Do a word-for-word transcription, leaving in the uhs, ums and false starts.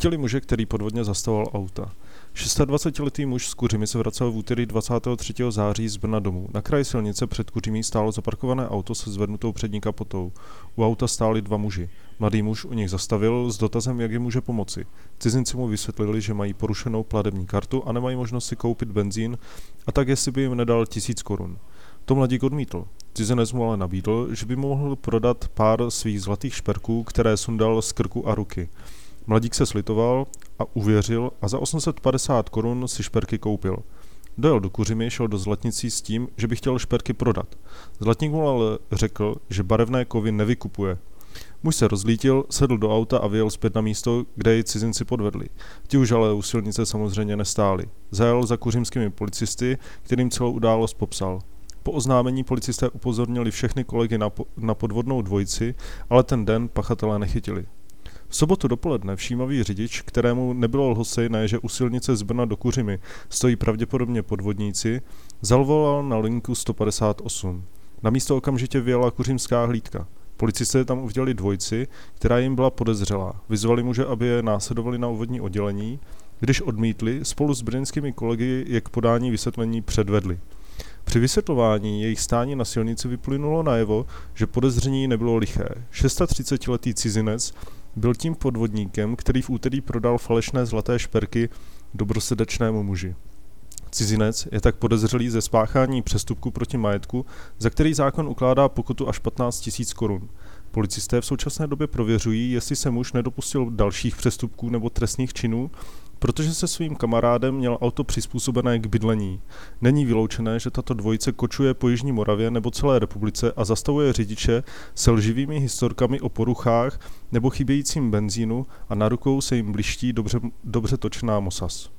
Viděli muže, který podvodně zastavoval auta. dvacetišestiletý muž z Kuřimy se vracel v úterý dvacátého třetího září z Brna domů. Na kraji silnice před Kuřimí stálo zaparkované auto se zvednutou přední kapotou. U auta stáli dva muži. Mladý muž u nich zastavil s dotazem, jak jim může pomoci. Cizinci mu vysvětlili, že mají porušenou platební kartu a nemají možnost si koupit benzín, a tak jestli by jim nedal tisíc korun. To mladík odmítl. Cizinec mu ale nabídl, že by mu mohl prodat pár svých zlatých šperků, které sundal z krku a ruky. Mladík se slitoval a uvěřil a za osm set padesát korun si šperky koupil. Dojel do Kuřimy, šel do zlatnicí s tím, že by chtěl šperky prodat. Zlatník mu ale řekl, že barevné kovy nevykupuje. Muž se rozlítil, sedl do auta a vyjel zpět na místo, kde jej cizinci podvedli. Ti už ale u silnice samozřejmě nestáli. Zajel za kuřimskými policisty, kterým celou událost popsal. Po oznámení policisté upozornili všechny kolegy na, po, na podvodnou dvojici, ale ten den pachatelé nechytili. V sobotu dopoledne všímavý řidič, kterému nebylo lhostejné, že u silnice z Brna do Kuřimy stojí pravděpodobně podvodníci, zavolal na linku sto padesát osm. Na místo okamžitě vyjela kuřimská hlídka. Policisté tam uviděli dvojici, která jim byla podezřelá. Vyzvali muže, aby je následovali na úvodní oddělení. Když odmítli, spolu s brněnskými kolegy je k podání vysvětlení předvedli. Při vysvětlování jejich stání na silnici vyplynulo najevo, že podezření nebylo liché. třicetišestiletý cizinec byl tím podvodníkem, který v úterý prodal falešné zlaté šperky dobrosrdečnému muži. Cizinec je tak podezřelý ze spáchání přestupku proti majetku, za který zákon ukládá pokutu až patnáct tisíc korun. Policisté v současné době prověřují, jestli se muž nedopustil dalších přestupků nebo trestných činů, protože se svým kamarádem měl auto přizpůsobené k bydlení. Není vyloučené, že tato dvojice kočuje po Jižní Moravě nebo celé republice a zastavuje řidiče se lživými historkami o poruchách nebo chybějícím benzínu a na rukou se jim bliští dobře, dobře točená mosaz.